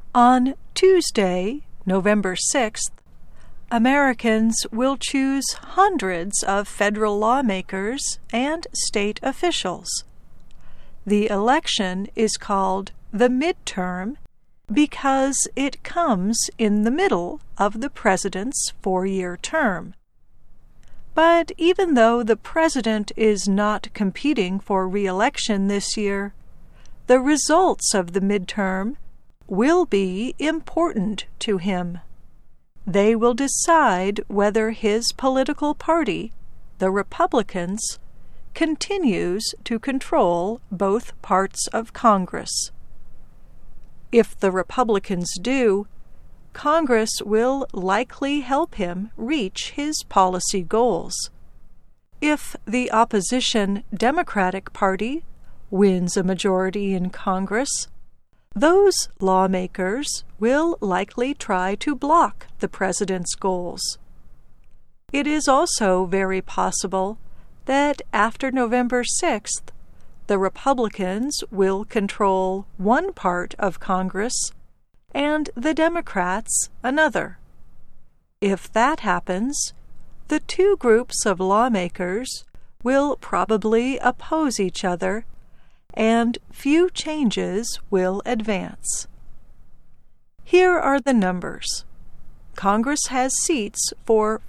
On Tuesday, November 6th, Americans will choose hundreds of federal lawmakers and state officials. The election is called the midterm because it comes in the middle of the president's four-year term. But even though the president is not competing for re-election this year, the results of the midterm will be important to him. They will decide whether his political party, the Republicans, continues to control both parts of Congress. If the Republicans do, Congress will likely help him reach his policy goals. If the opposition Democratic Party wins a majority in Congress, those lawmakers will likely try to block the president's goals. It is also very possible that after November 6th, the Republicans will control one part of Congress and the Democrats another. If that happens, the two groups of lawmakers will probably oppose each other, and few changes will advance. Here are the numbers. Congress has seats for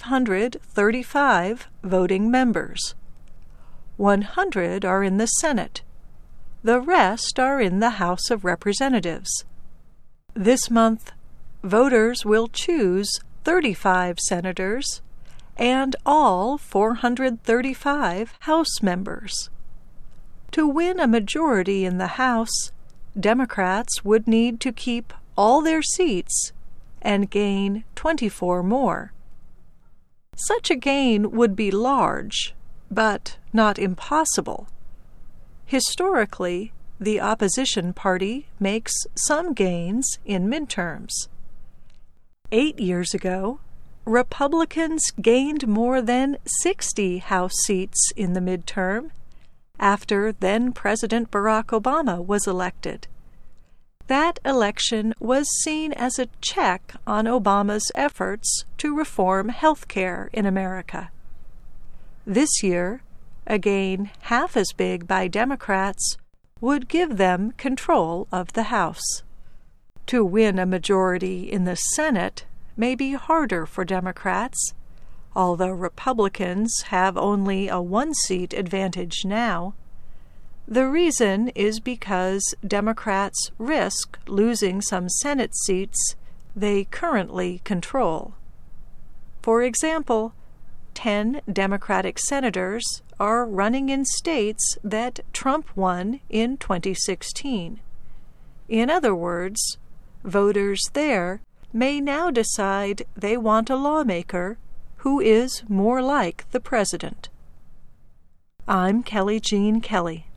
535 voting members. 100 are in the Senate. The rest are in the House of Representatives. This month, voters will choose 35 senators and all 435 House members. To win a majority in the House, Democrats would need to keep all their seats and gain 24 more. Such a gain would be large, but not impossible. Historically, the opposition party makes some gains in midterms. 8 years ago, Republicans gained more than 60 House seats in the midterm after then-President Barack Obama was elected. That election was seen as a check on Obama's efforts to reform health care in America. This year, a gain half as big by Democrats would give them control of the House. To win a majority in the Senate may be harder for Democrats, although Republicans have only a one-seat advantage now. The reason is because Democrats risk losing some Senate seats they currently control. For example, 10 Democratic senators are running in states that Trump won in 2016. In other words, voters there may now decide they want a lawmaker who is more like the president. I'm Kelly Jean Kelly.